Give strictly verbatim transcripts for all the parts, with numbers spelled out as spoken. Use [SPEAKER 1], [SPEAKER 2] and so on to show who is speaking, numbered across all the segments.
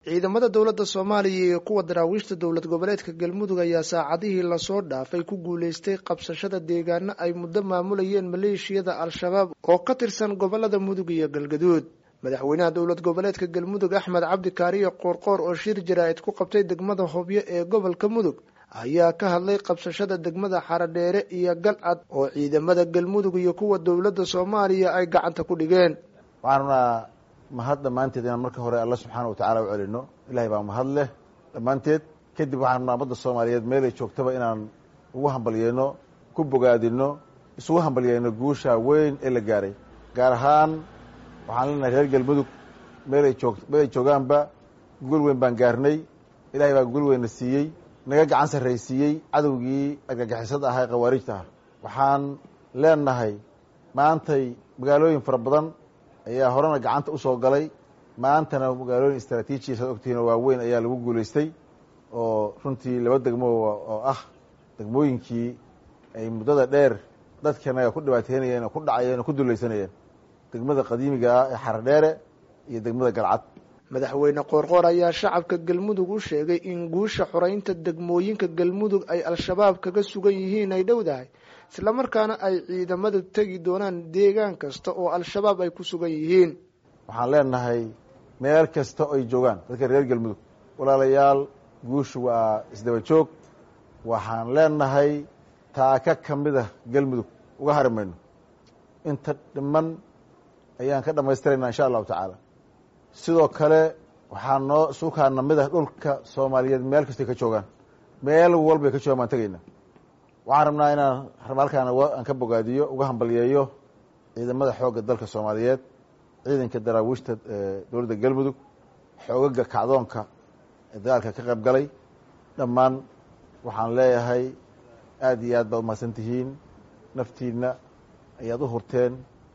[SPEAKER 1] ciidamada dowladda Soomaaliya iyo kuwa daraawiishta dowlad goboleedka Galmudug ayaa saacadihii la soo dhaafay ku guuleystay qabsashada deegaano ay muddo maamulayeen maleeshiyada Al-Shabaab oo ka tirsan gobolada Mudug iyo Galgaduud. madaxweynaha dowlad goboleedka Galmudug Axmed Cabdi Kaariye Qoorqoor oo shir jaraa'id ku qabtay degmada Hobyo ee gobolka Mudug ayaa ka hadlay qabsashada degmada Xaradheere iyo Galcad oo ciidamada Galmudug iyo kuwa dowladda Soomaaliya ay gacanta ku dhigeen.
[SPEAKER 2] waxaana mahad dhamaanteed inaan marka hore Allah subxaanahu wa ta'aala u celino. ilaahay baa mahad leh dhamaanteed. kadib waxaan nabadda Soomaaliyeed meel ay joogtaba inaan ugu hambalyeeno ku bogaadino isugu hambalyeeno guusha weyn ee la gaaray. gaar ahaan waxaan leenahay reer Galmudug meel ay joogto meel ay joogaanba guul weyn baan gaarnay. ilaahay baa guul weyn siiyey naga gacan sarreeyay cadawgii argagixisada ahaa qawaarijta. waxaan leenahay maantay magaalooyin fara badan ayaa horena gacanta u soo galay. maantana magaalooyin istaraatiiji ah ogtiina waaweyn ayaa lagu guuleystay oo runtii laba degmo oo ah degmooyinkii ay muddada dheer dadkana ku dhibaateynayeen oo ku dhacayeen oo ku duuleysanayeen degmada qadiimiga ah ee Xaradheere iyo degmada Galcad.
[SPEAKER 1] madaxweyne Qoorqoor ayaa shacabka Galmudug u sheegay in guusha xoreynta degmooyinka Galmudug ay Al-Shabaab kaga sugan yihiin ay dhowdahay isla markaana ay ciidamadu tagi doonaan deegaan kasta oo Al-Shabaab ay ku sugan yihiin.
[SPEAKER 2] waxaan leenahay meel kasta oo ay joogaan dadka reer Galmudug walaalayaal guushu waa isdaba joog. waxaan leenahay taaka kamida Galmudug uga harimayno inta dhiman ayaan ka dhamaystiraynaa insha Allah ta'ala. sidoo kale waxaan noo suukaana mid ah dhulka Soomaaliyeed meel kasta ka joogaan meel walba ka joogaan tagayna. waxaan rabnaa inaan halkaan aan ka bogaadiyo uga hambalyeeyo ciidamada xoogga dalka Soomaaliyeed ciidanka daraawiishta dowladda Galmudug xoogga kacdoonka ee dagaalka ka qayb galay dhammaan waxaan leeyahay aad iyo aad baad mahadsantihiin. naftiina ayaad u hurteen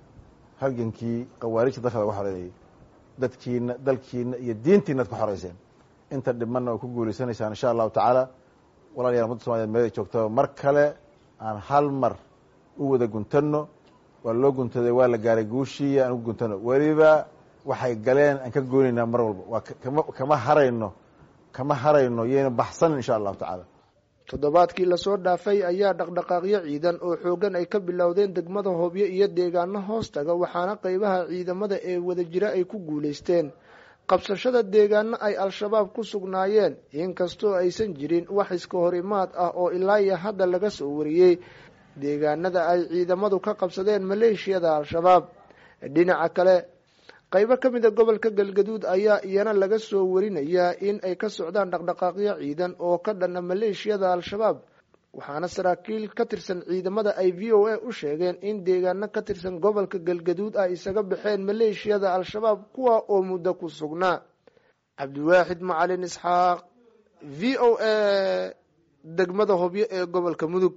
[SPEAKER 2] halgankii qawaarijta dalka lagu xoreeyay dadkiina dalkiina iyo diintiina ku xoreyseen. inta dhimanna oo ku guuleysanaysaan insha Allah ta'ala. walaalayaal ummadda Soomaaliyeed meel ay joogto mar kale aan hal mar u wada guntano. waa loo guntaday waa la gaaray guushii aan u guntano waliba waxay galeen aan ka goonaynaa mar walba waa kama kama harayno kama harayno yeena baxsan insha Allah ta'ala.
[SPEAKER 1] toddobaadkii la soo dhaafay ayaa dhaqdhaqaaqyo ciidan oo xoogan ay ka bilowdeen degmada Hobyo iyo deegaano hoostaga waxaana qaybaha ciidamada ee wada jira ay ku guuleysteen qabsashada deegaano ay Al-Shabaab ku sugnaayeen inkastoo aysan jirin wax iska hor imaad ah oo ilaa iyo hadda laga soo wariyay deegaanada ay ciidamadu ka qabsadeen maleeshiyada Al-Shabaab. dhinaca kale qaybo ka mid ah gobolka Galgaduud ayaa iyana laga soo warinayaa in ay ka socdaan dhaqdhaqaaqyo ciidan oo ka dhan maleeshiyada Al-Shabaab waxaana saraakiil ka tirsan ciidamada ay V O A u sheegeen in deegaano ka tirsan gobolka Galgaduud ay isaga baxeen maleeshiyada Al-Shabaab kuwa oo muddo ku sugnaa. Cabdiwaaxid Macalin Isxaaq V O A degmada Hobyo ee gobolka Mudug.